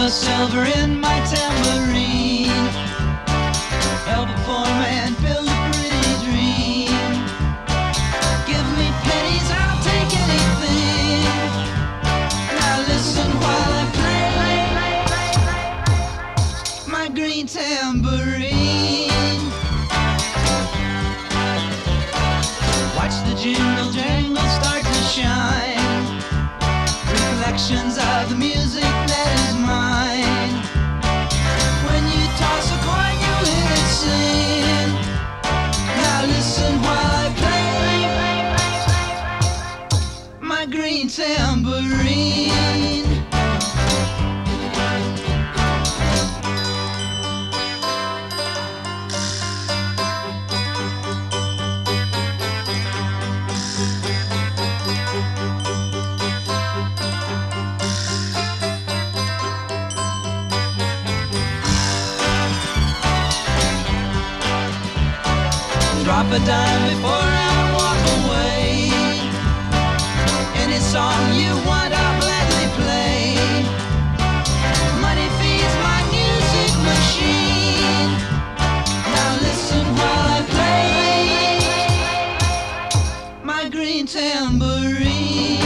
the silver in my tambourine. Help a poor man build a pretty dream. Give me pennies, I'll take anything. Now listen while I play my green tambourine. Watch the jingle jangle start to shine. Reflections of the music that is mine. When you toss a coin, you hear it sing. Now listen while I play my green tambourine. Drop a dime before I walk away. Any song you want, I'll gladly play. Money feeds my music machine. Now listen while I play my green tambourine.